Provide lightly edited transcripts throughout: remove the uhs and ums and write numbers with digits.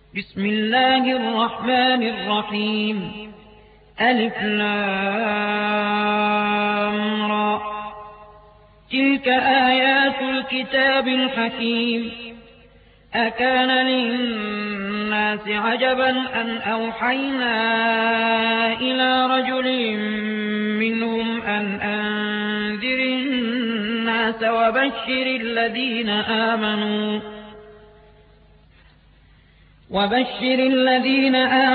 بسم الله الرحمن الرحيم ألف لام را تلك آيات الكتاب الحكيم أكان للناس عجبا أن أوحينا إلى رجل منهم أن أنذر الناس وبشر الذين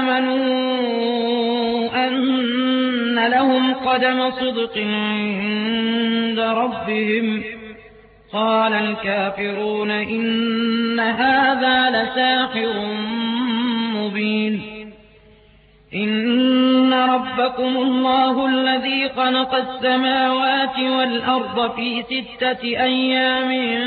آمنوا أن لهم قدم صدق عند ربهم قال الكافرون إن هذا لساحر مبين إن ربكم الله الذي خلق السماوات والأرض في 6 أيام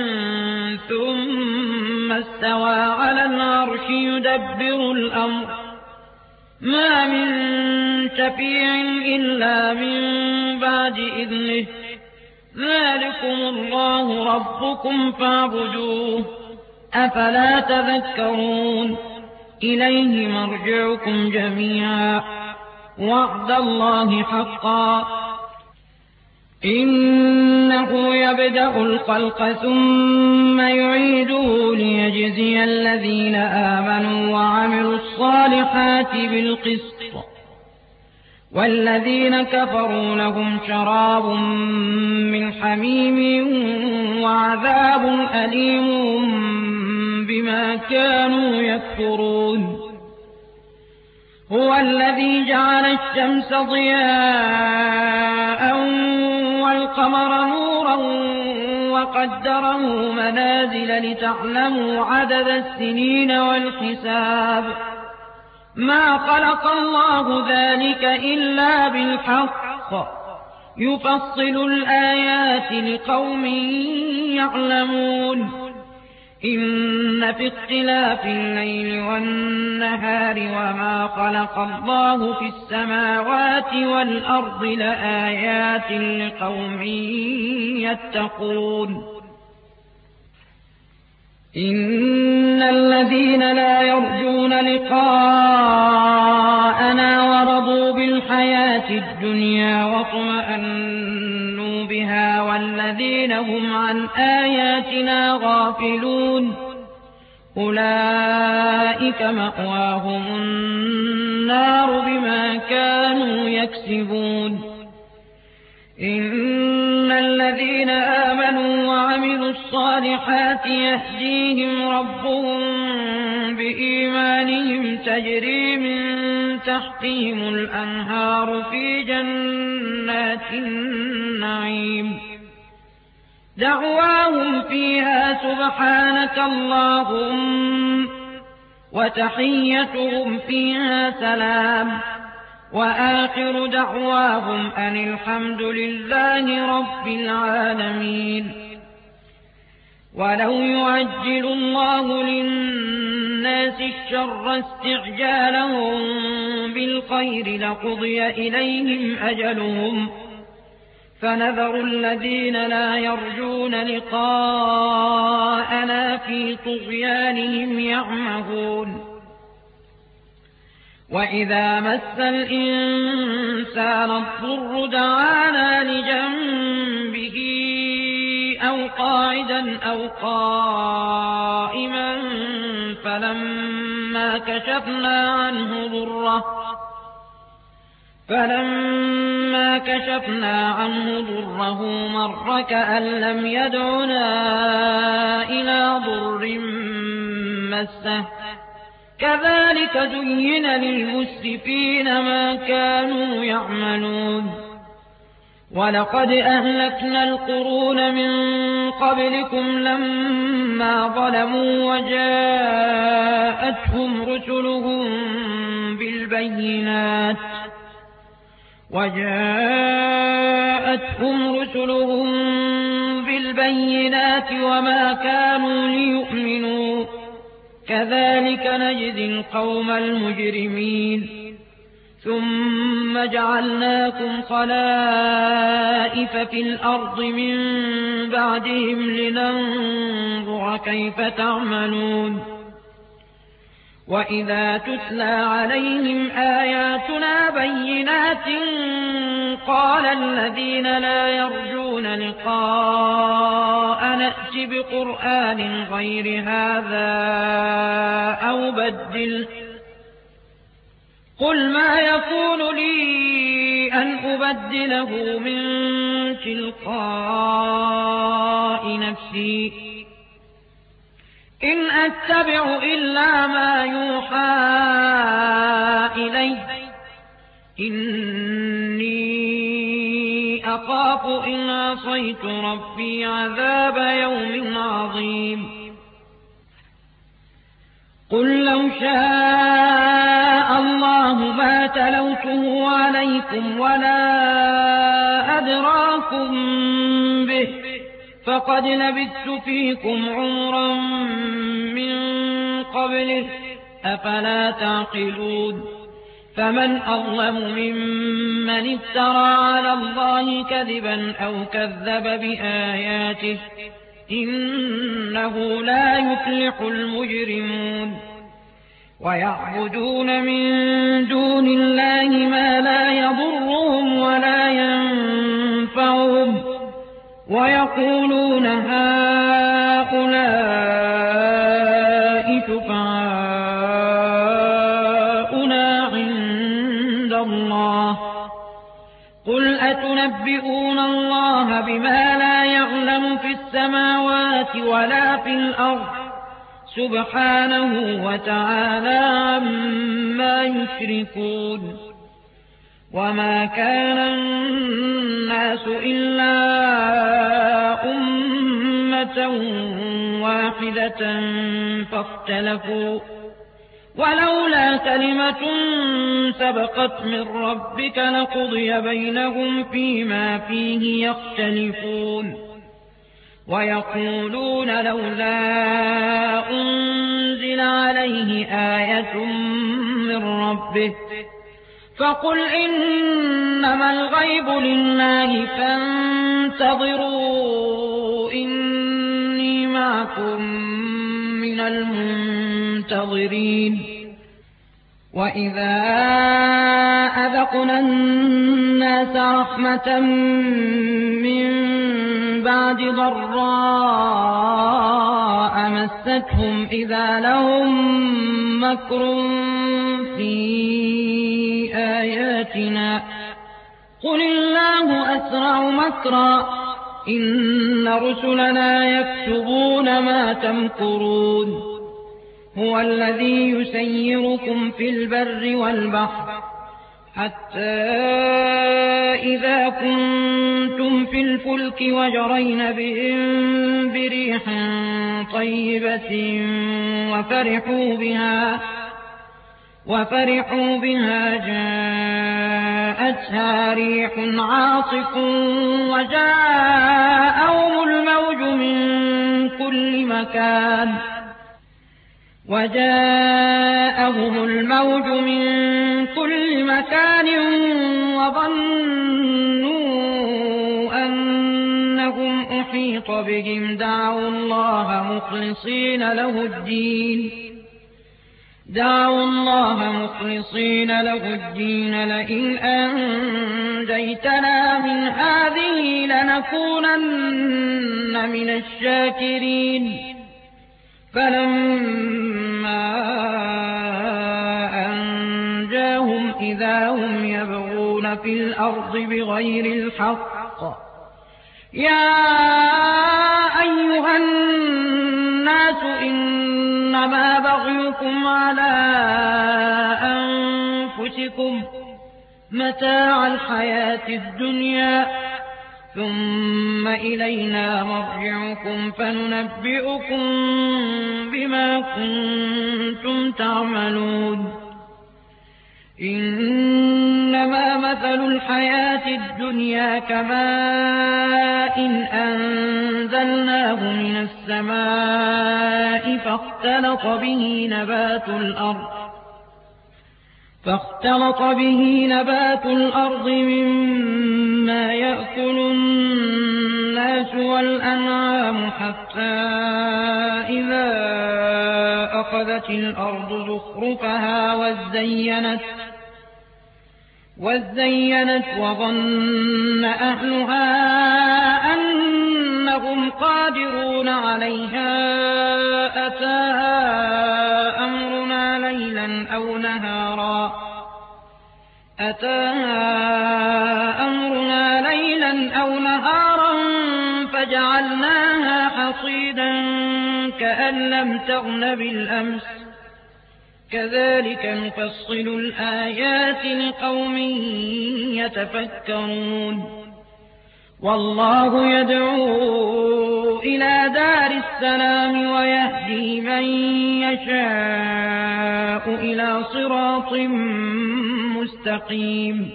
ثم استوى على العرش يدبر الأمر ما من شفيع إلا من بعد إذنه ذلكم الله ربكم فاعبدوه أفلا تذكرون إليه مرجعكم جميعا وعد الله حقا إنه يبدأ الخلق ثم يعيده ليجزي الذين آمنوا وعملوا الصالحات بالقسط والذين كفروا لهم شراب من حميم وعذاب أليم بما كانوا يكفرون هو الذي جعل الشمس ضياء والقمر نورا وقدره منازل لتعلموا عدد السنين والحساب ما خلق الله ذلك إلا بالحق يفصل الآيات لقوم يعلمون إن في اختلاف الليل والنهار وما خلق الله في السماوات والأرض لآيات لقوم يتقون إن الذين لا يرجون لقاءنا ورضوا بالحياة الدنيا واطمأنوا بها والذين هم عن آياتنا غافلون أولئك مأواهم النار بما كانوا يكسبون إن الذين آمنوا وعملوا الصالحات يهديهم ربهم بإيمانهم تجري من تحتهم الأنهار في جنات النعيم دعواهم فيها سبحانك اللهم وتحيتهم فيها سلام وآخر دعواهم أن الحمد لله رب العالمين ولو يعجل الله للناس الشر استعجالهم بالخير لقضي إليهم أجلهم فنذر الذين لا يرجون لقاءنا في طغيانهم يعمهون وإذا مس الإنسان الضر دعانا لجنبه أو قاعدا أو قائما فلما كشفنا عنه ضره مر كأن لم يدعنا إلى ضر مسه كذلك زين للمسرفين ما كانوا يعملون ولقد أهلكنا القرون من قبلكم لما ظلموا وجاءتهم رسلهم بالبينات وما كانوا ليؤمنوا كذلك نجزي القوم المجرمين ثم جعلناكم خلائف في الأرض من بعدهم لننظر كيف تعملون وإذا تتلى عليهم آياتنا بينات قال الذين لا يرجون لقاء نأت بقرآن غير هذا أو بدل قل ما يكون لي أن أبدله من تلقاء نفسي إن أتبع إلا ما يوحى إلي إني أخاف إن عصيت ربي عذاب يوم عظيم قل لو شاء الله ما تلوته عليكم ولا أدراكم به فقد لبثت فيكم عمرا من قبله أفلا تعقلون فمن أظلم ممن افترى على الله كذبا أو كذب بآياته إنه لا يفلح المجرمون ويعبدون من دون الله ما لا يضرهم ولا ينفعهم ويقولون هؤلاء شفعاؤنا عند الله قل أتنبئون الله بما لا يعلم في السماوات ولا في الأرض سبحانه وتعالى عما يشركون وما كان الناس إلا أمة واحدة فاختلفوا ولولا كلمة سبقت من ربك لقضي بينهم فيما فيه يختلفون ويقولون لولا أنزل عليه آية من ربه فقل إنما الغيب لله فانتظروا إني معكم من المنتظرين وإذا أذقنا الناس رحمة من بعد ضراء مستهم إذا لهم مكر في آياتنا قل الله أسرع مكرا إن رسلنا يكتبون ما تمكرون هو الذي يسيركم في البر والبحر حتى إذا كنتم في الفلك وجرين بهم بريح طيبة وفرحوا بها جاءتها ريح عاصف وجاءهم الموج من كل مكان وظنوا أنهم أحيط بهم دعوا الله مخلصين له الدين لئن أنجيتنا من هذه لنكونن من الشاكرين فلما أنجاهم إذا هم يبغون في الأرض بغير الحق يا أيها الناس إنما بغيكم على أنفسكم متاع الحياة الدنيا ثم إلينا مرجعكم فننبئكم بما كنتم تعملون إنما مثل الحياة الدنيا كماء أنزلناه من السماء فاختلط به نبات الأرض مما يأكل الناس والأنعام حتى إذا واتخذت الأرض زخرفها وزينت وظن أهلها أنهم قادرون عليها أتاها أمرنا ليلا أو نهارا فجعلناها حصيدا كأن لم تغن بالأمس كذلك نفصل الآيات لقوم يتفكرون والله يدعو إلى دار السلام ويهدي من يشاء إلى صراط مستقيم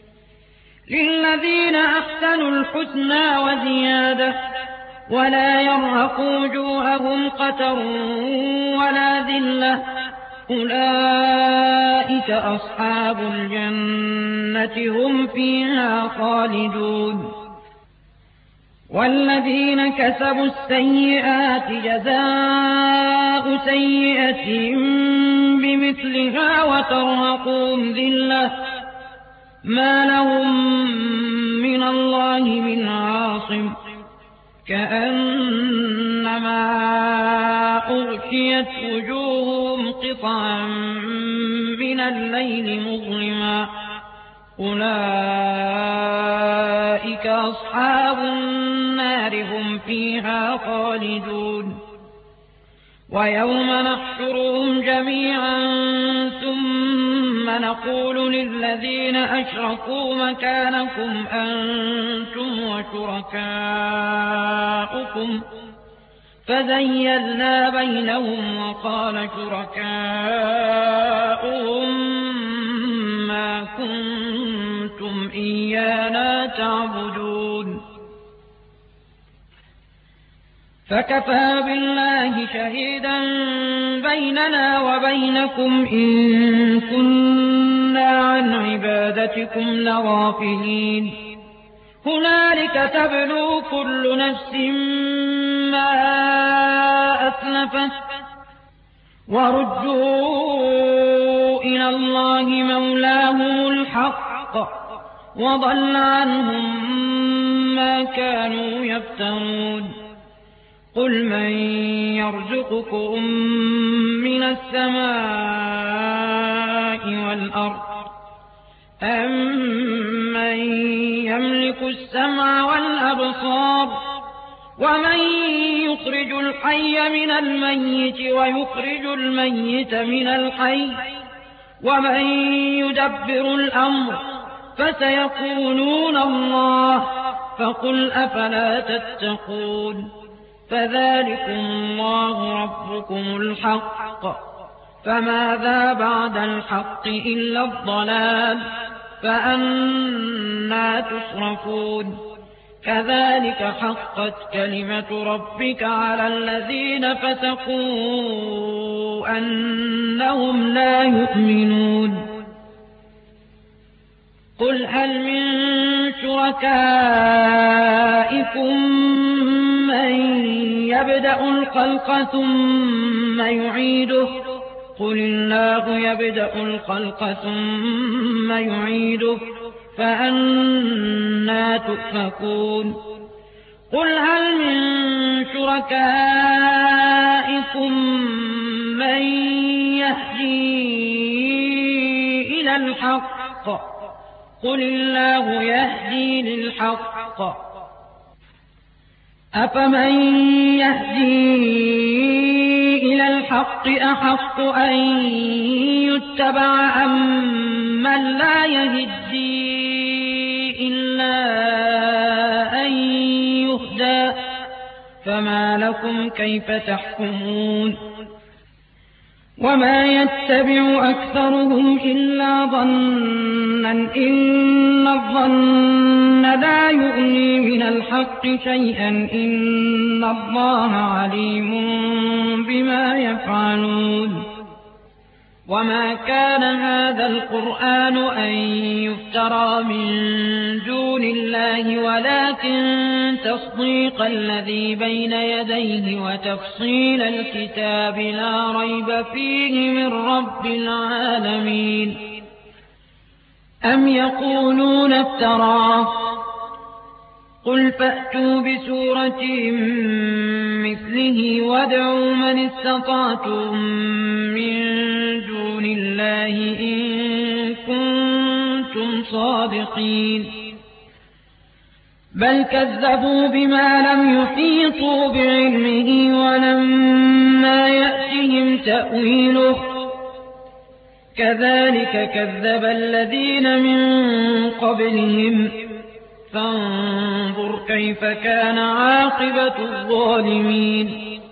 للذين أحسنوا الحسنى وزيادة ولا يرهق وجوههم قتر ولا ذلة أولئك أصحاب الجنة هم فيها خالدون والذين كسبوا السيئات جزاء سيئة بمثلها وترهقهم ذلة ما لهم من الله من عاصم كأنما أغشيت وجوههم قطعا من الليل مظلما أولئك أصحاب النار هم فيها خالدون ويوم نحشرهم جميعا ثم نقول للذين أشركوا مكانكم أنتم وشركاؤكم فزيلنا بينهم وقال شركاؤهم ما كنتم إيانا تعبدون فكفى بالله شهيدا بيننا وبينكم إن كنا عن عبادتكم لغافلين هنالك تبلو كل نفس ما أسلفت وردوا إلى الله مولاهم الحق وضل عنهم ما كانوا يفترون قل من يرزقكم من السماء والأرض أمن يملك السمع والأبصار ومن يخرج الحي من الميت ويخرج الميت من الحي ومن يدبر الأمر فسيقولون الله فقل أفلا تتقون فذلكم الله ربكم الحق فماذا بعد الحق إلا الضلال فأنى تصرفون كذلك حقت كلمة ربك على الذين فسقوا أنهم لا يؤمنون قل هل من شركائكم من يبدأ الخلق ثم يعيده قل الله يبدأ الخلق ثم يعيده فأنى تؤفكون قل هل من شركائكم من يهدي إلى الحق قل الله يهدي للحق أفمن يهدي إلى الحق أحق أن يتبع أمن لا يهدي إلا أن يهدى فما لكم كيف تحكمون وما يتبع أكثرهم إلا ظنا إن الظن لا يغني من الحق شيئا إن الله عليم بما يفعلون وما كان هذا القرآن أن يفترى من دون الله ولكن تصديق الذي بين يديه وتفصيل الكتاب لا ريب فيه من رب العالمين. أم يقولون افتراه قل فأتوا بسورة مثله وادعوا من استطعتم من دون الله إن كنتم صادقين. بل كذبوا بما لم يحيطوا بعلمه ولما يأتهم تأويله كذلك كذب الذين من قبلهم فانظر كيف كان عاقبة الظالمين.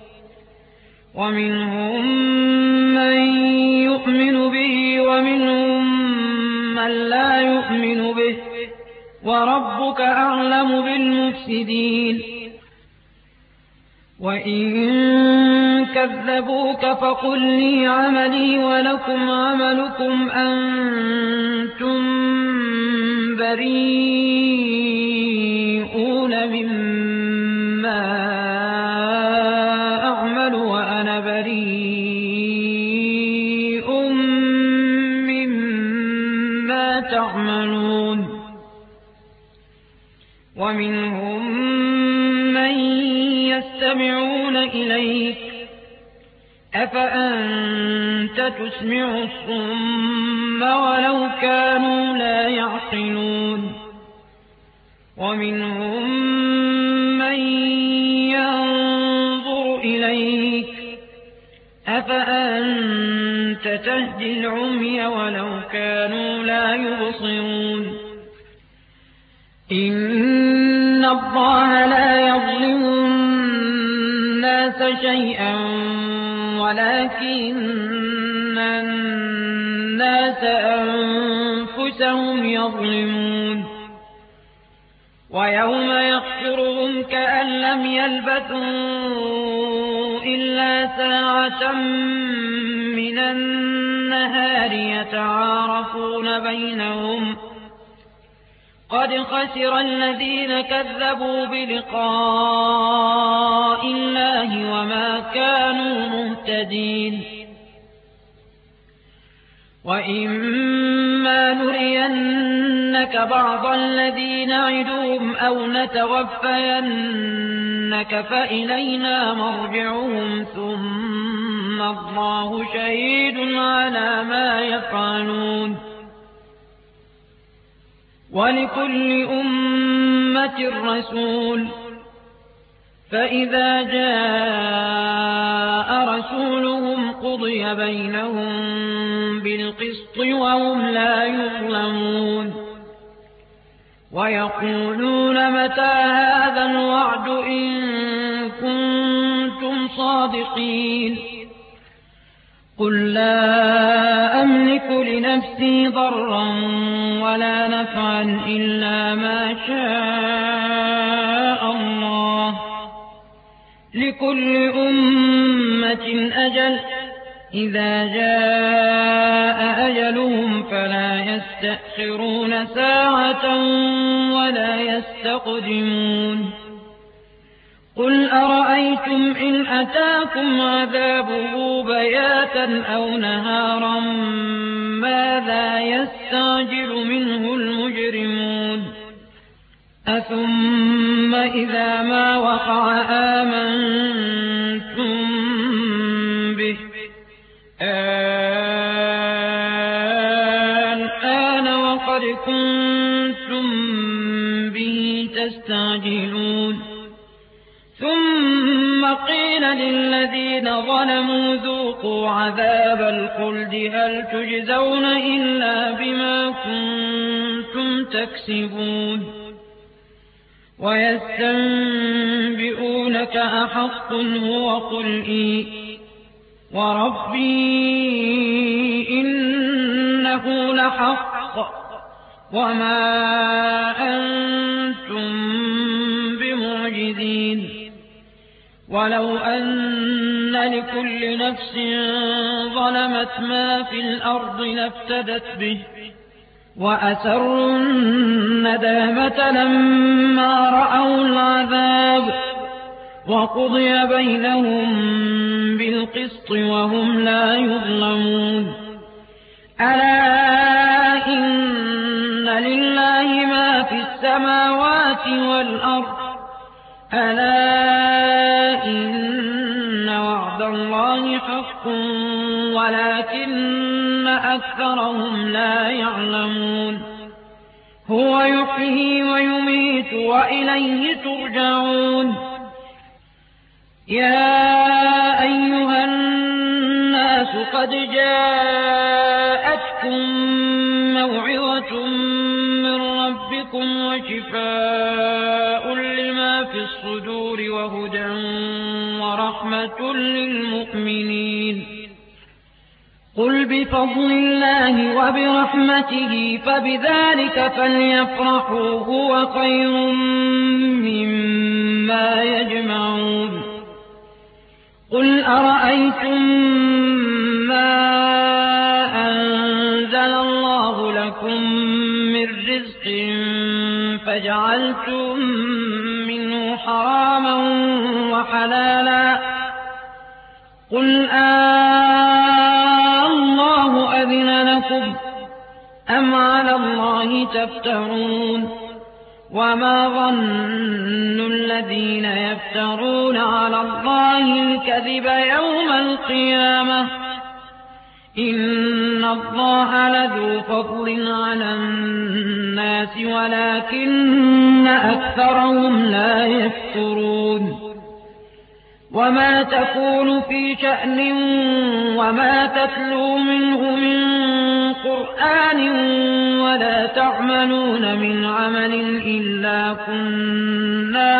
ومنهم من يؤمن به ومنهم من لا يؤمن به وربك أعلم بالمفسدين. وإن كذبوك فقل لي عملي ولكم عملكم أنتم بريئون مما أعمل وأنا بريء مما تعملون. ومنهم من يستمعون إليك أفأنت تسمع الصم ولو كانوا لا يعقلون. ومنهم من ينظر إليك أفأنت تهدي العمي ولو كانوا لا يبصرون. إن الله لا يظلم الناس شيئا ولكن الناس أنفسهم يظلمون. ويوم يحشرهم كأن لم يلبثوا إلا ساعة من النهار يتعارفون بينهم قد خسر الذين كذبوا بلقاء الله وما كانوا مهتدين. وإما نرينك بعض الذين نعدهم أو نتوفينك فإلينا مرجعهم ثم الله شهيد على ما يفعلون. ولكل أمة رسول فإذا جاء رسولهم قضي بينهم بالقسط وهم لا يظلمون. ويقولون متى هذا الوعد إن كنتم صادقين. قل لا أملك لنفسي ضرا ولا نفعا إلا ما شاء الله لكل أمة أجل إذا جاء أجلهم فلا يستأخرون ساعة ولا يستقدمون. قل أرأيتم إن أتاكم عذابه بياتا أو نهارا ماذا يستعجل منه المجرمون. أثم إذا ما وقع آمنتم به الآن وقد كنتم به تستعجلون. ثم قيل للذين ظلموا ذوقوا عذاب الخلد هل تجزون إلا بما كنتم تكسبون. ويستنبئونك أحق هو قل إي وربي إنه لحق وما أنتم بمعجزين. ولو أن لكل نفس ظلمت ما في الأرض لافتدت به وأسروا الندامة لما رأوا العذاب وقضي بينهم بالقسط وهم لا يظلمون ألا إن لله ما في السماوات والأرض ألا إن وعد الله حق ولكن أكثرهم لا يعلمون هو يحيي ويميت وإليه ترجعون يا أيها الناس قد جاءتكم موعظة من ربكم وشفاء لما في الصدور وهدى ورحمة للمؤمنين قل بفضل الله وبرحمته فبذلك فليفرحوا هو خير مما يجمعون قل أرأيتم ما أنزل الله لكم من رزق فجعلتم منه حراما وحلالا قل الله أذن لكم أم على الله تفترون وما ظن الذين يفترون على الله الكذب يوم القيامة إن الله لذو فضل على الناس ولكن أكثرهم لا يشكرون وما تكون في شأن وما تتلو منه من قرآن ولا تعملون من عمل إلا كنا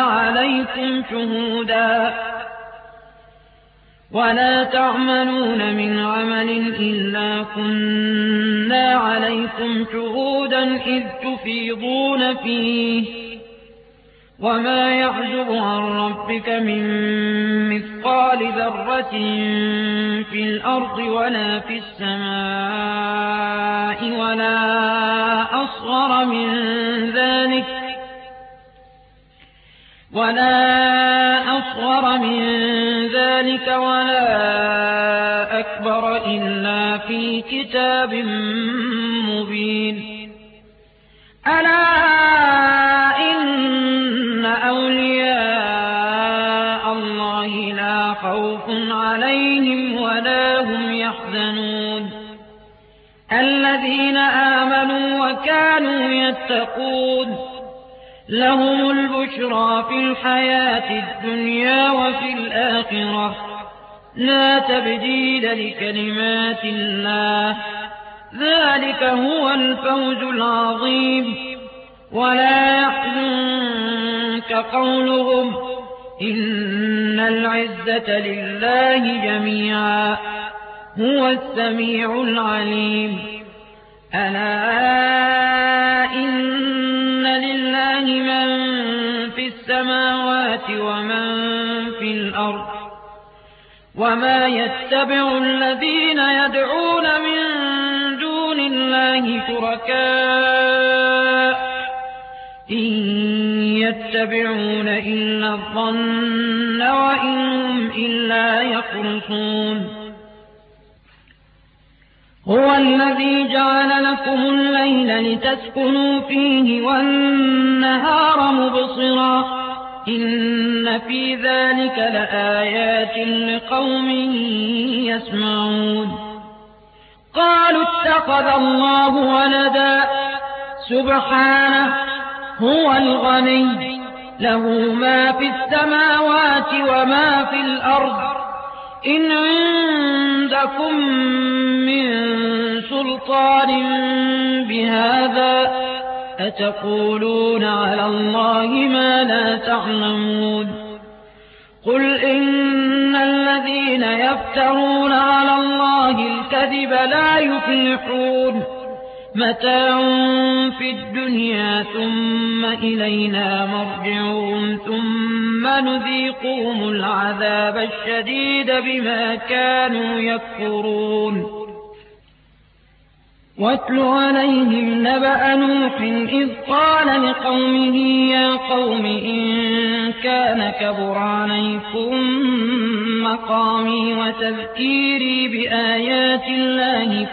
عليكم شهودا إذ تفيضون فيه وما يعزب عن ربك من مثقال ذرة في الأرض ولا في السماء ولا أصغر من ذلك ولا أكبر إلا في كتاب مبين ألا إن أولياء الله لا خوف عليهم ولا هم يحزنون الذين آمنوا وكانوا يتقون لهم البشرى في الحياة الدنيا وفي الآخرة لا تبديل لكلمات الله ذلك هو الفوز العظيم ولا يحزنك قولهم إن العزة لله جميعا هو السميع العليم ألا إن لله من في السماوات ومن في الأرض وما يتبع الذين يدعون من دون الله شركاء إن يتبعون إلا الظن وإن هم إلا يخرصون هو الذي جعل لكم الليل لتسكنوا فيه والنهار مبصرا إن في ذلك لآيات لقوم يسمعون قالوا اتخذ الله ولدا سبحانه هو الغني له ما في السماوات وما في الأرض إن عندكم من سلطان بهذا أتقولون على الله ما لا تعلمون قل إن الذين يفترون على الله الكذب لا يفلحون متاع في الدنيا ثم إلينا مرجعهم ثم نذيقهم العذاب الشديد بما كانوا يكفرون واتل عليهم نبأ نوح إذ قال لقومه يا قوم إن كان كبر عليكم مقامي وتذكيري بآيات الله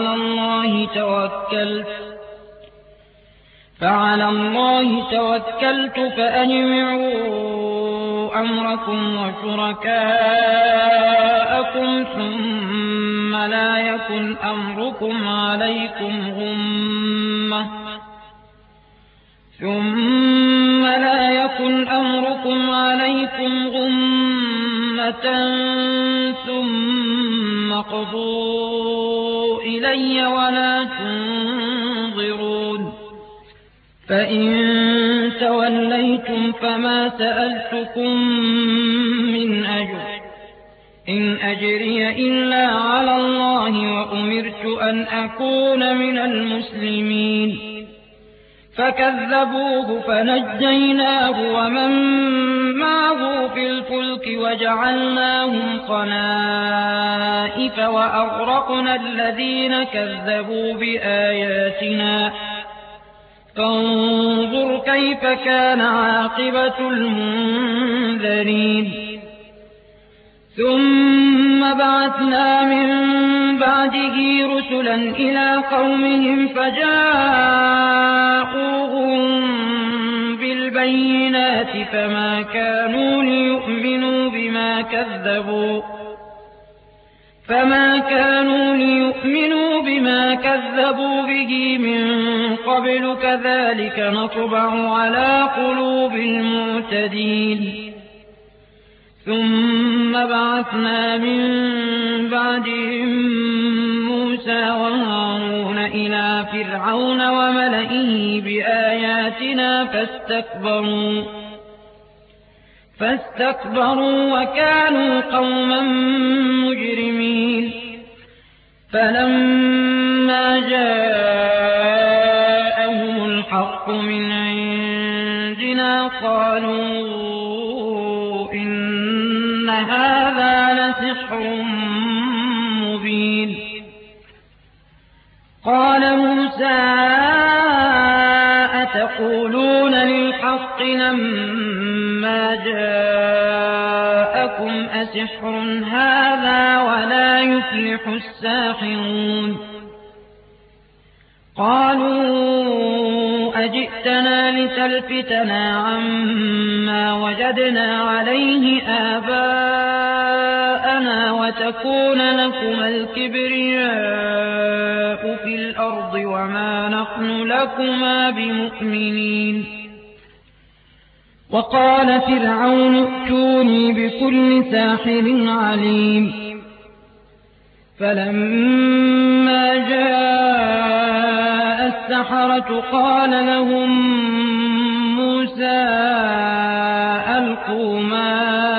فعلى الله توكلت فأجمعوا أمركم وشركاءكم ثم لا يكن أمركم عليكم غمة ثم قضوا إلي ولا تنظرون فإن توليتم فما سألتكم من أجر إن أجري إلا على الله وأمرت أن أكون من المسلمين فكذبوه فنجيناه ومن معه في الفلك وجعلناهم خلائف وأغرقنا الذين كذبوا بآياتنا فانظر كيف كان عاقبة المنذرين ثم بعثنا من بعده رسلا إلى قومهم فجاءوهم بالبينات فما كانوا ليؤمنوا بما كذبوا به من قبل كذلك نطبع على قلوب المعتدين ثم بعثنا من بعدهم موسى وهارون إلى فرعون وملئه بآياتنا فاستكبروا وكانوا قوما مجرمين فلما جاءهم الحق من عندنا قالوا إن هذا لسحر مبين قال موسى أتقولون للحق لما جاءكم أسحر هذا ولا يفلح الساحرون قالوا أجئتنا لتلفتنا عما وجدنا عليه آباءنا وتكون لكما الكبرياء في الأرض وما نحن لكما بمؤمنين وقال فرعون ائتوني بكل ساحر عليم فلما جاء السحرة قال لهم موسى ألقوا ما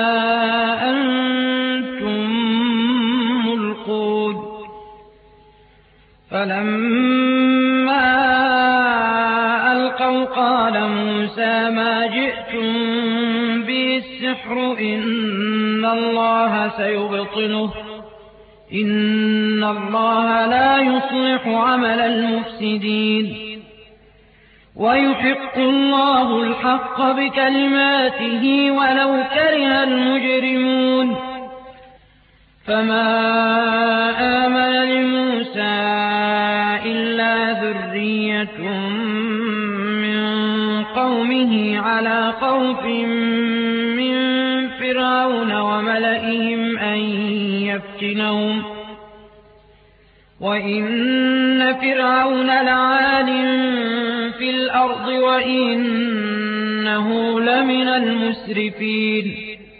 أنتم ملقون فلما ألقوا قال موسى ما جئتم به السحر إن الله سيبطله إن الله لا يصلح عمل المفسدين ويحق الله الحق بكلماته ولو كره المجرمون فما آمن لموسى إلا ذرية من قومه على خوف من فرعون وملئهم أن يفتنهم وإن فرعون لعال في الأرض وإنه لمن المسرفين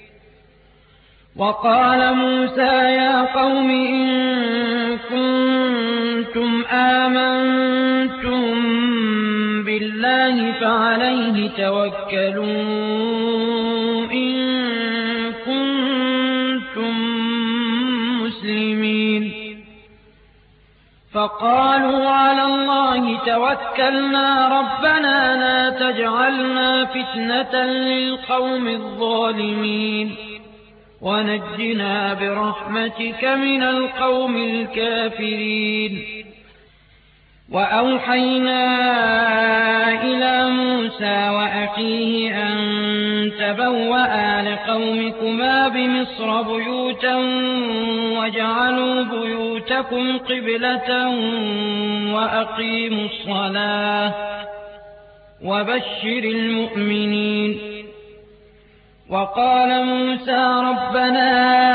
وقال موسى يا قوم إن كنتم آمنتم بالله فعليه توكلوا إن كنتم مسلمين فقالوا على الله توكلنا ربنا لا تجعلنا فتنة للقوم الظالمين ونجنا برحمتك من القوم الكافرين. وأوحينا إلى موسى وأخيه أن تبوأ لقومكما بمصر بيوتا واجعلوا بيوتكم قبلة وأقيموا الصلاة وبشر المؤمنين. وقال موسى ربنا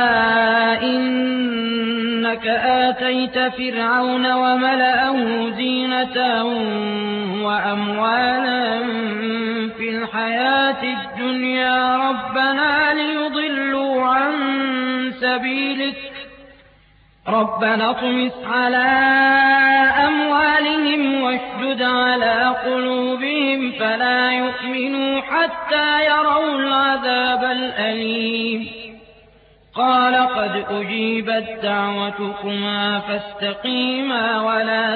إنك آتيت فرعون وملأه زينة وأموالا في الحياة الدنيا ربنا ليضلوا عن سبيلك ربنا اطمس على أموالهم واشدد على قلوبهم فلا يؤمنوا حتى يروا العذاب الأليم. قال قد أجيبت دعوتكما فاستقيما ولا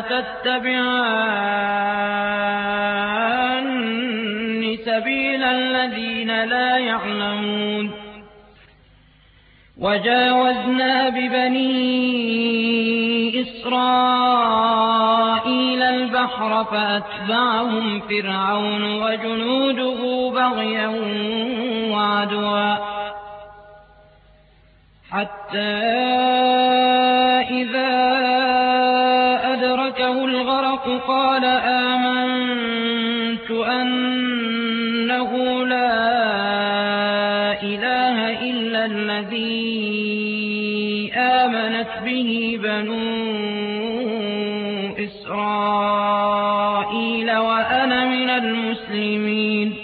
تتبعان سبيل الذين لا يعلمون. وجاوزنا ببني إسرائيل البحر فأتبعهم فرعون وجنوده بغيا وعدوا حتى إذا أدركه الغرق قال آمنت أنه لا إله إلا الذي آمنت به بنو إسرائيل وأنا من المسلمين.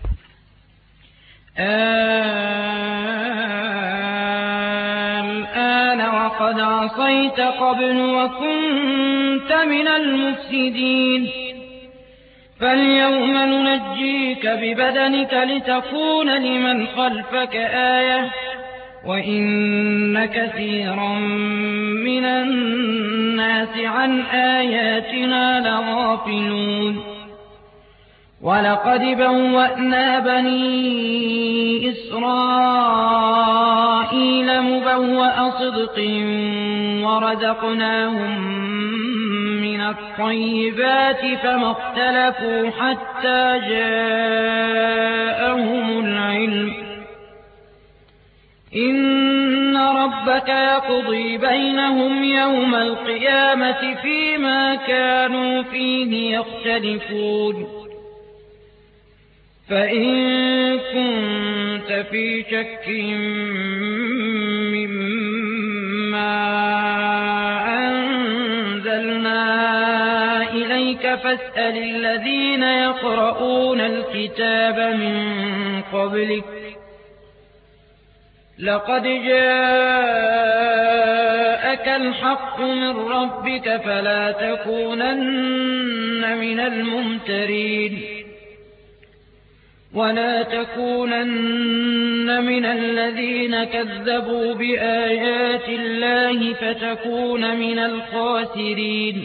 الآن وقد عصيت قبل وكنت من المفسدين فاليوم ننجيك ببدنك لتكون لمن خلفك آية وإن كثيرا من الناس عن آياتنا لغافلون. ولقد بوأنا بني إسرائيل مبوأ صدق ورزقناهم من الطيبات فما اختلفوا حتى جاءهم العلم إن ربك يقضي بينهم يوم القيامة فيما كانوا فيه يختلفون. فإن كنت في شك مما أنزلنا إليك فاسأل الذين يقرؤون الكتاب من قبلك لقد جاءك الحق من ربك فلا تكونن من الممترين ولا تكونن من الذين كذبوا بآيات الله فتكون من الخاسرين.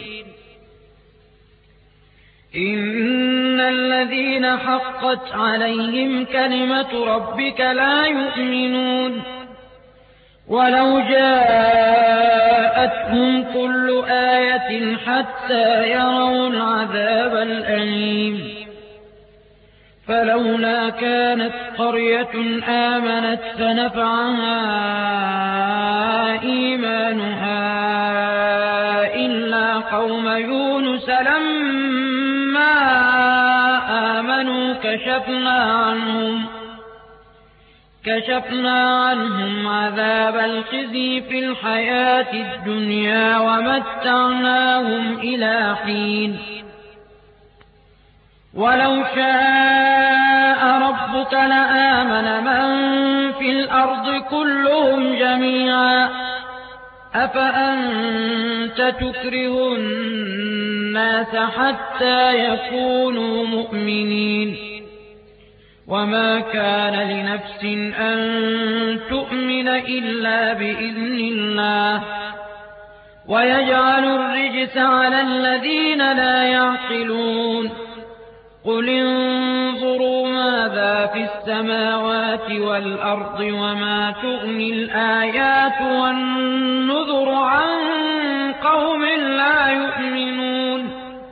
إن الذين حقت عليهم كلمة ربك لا يؤمنون ولو جاءتهم كل آية حتى يروا العذاب الأليم. فلولا كانت قرية آمنت فنفعها إيمانها إلا قوم يونس لما آمنوا كشفنا عنهم عذاب الخزي في الحياة الدنيا ومتعناهم إلى حين. ولو شاء ربك لآمن من في الأرض كلهم جميعا أفأنت تكره الناس حتى يكونوا مؤمنين. وما كان لنفس أن تؤمن إلا بإذن الله ويجعل الرجس على الذين لا يعقلون قل انظروا ماذا في السماوات والأرض وما تغني الآيات والنذر عن قوم لا يؤمنون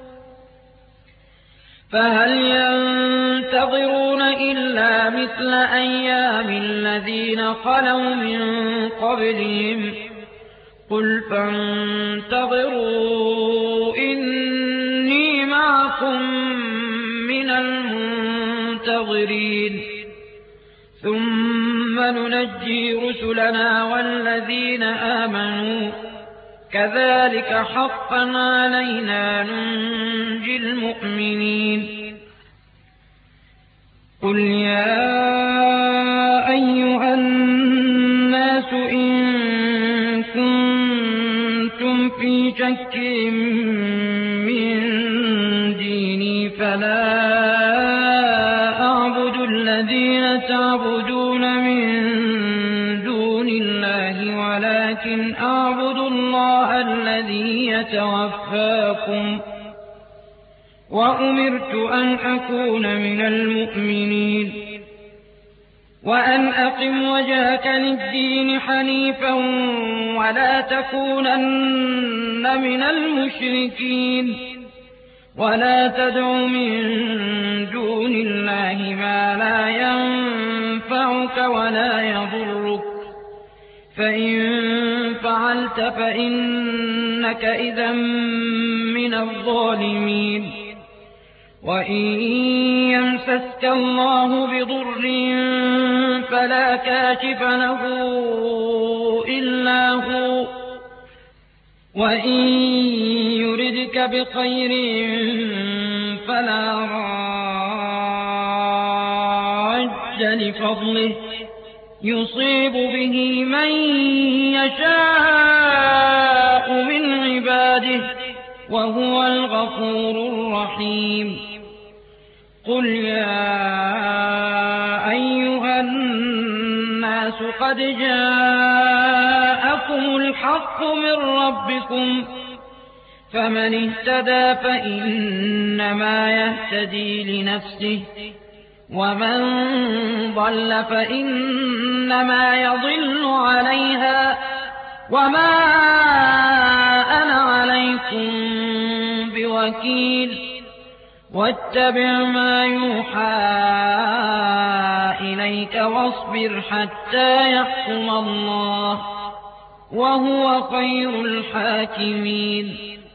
فهل ينتظرون إلا مثل أيام الذين خلوا من قبلهم قل فانتظروا إني معكم من المنتظرين ثم ننجي رسلنا والذين آمنوا كذلك حقا علينا ننجي المؤمنين قل يا أيها الناس إن كنتم في شك من ديني فلا أعبد الذين تعبدون من دون الله ولكن أعبد الله الذي يتوفاكم وأمرت أن أكون من المؤمنين وأن أقم وجهك للدين حنيفا ولا تكونن من المشركين ولا تدع من دون الله ما لا ينفعك ولا يضرك فإن فعلت فإنك إذا من الظالمين وإن يمسسك الله بضر فلا كاشف له إلا هو وإن يردك بخير فلا راد لفضله يصيب به من يشاء من عباده وهو الغفور الرحيم قل يا أيها الناس قد جاءكم الحق من ربكم فمن اهتدى فإنما يهتدي لنفسه ومن ضل فإنما يضل عليها وما أنا عليكم بوكيل واتبع ما يوحى إليك واصبر حتى يحكم الله وهو خير الحاكمين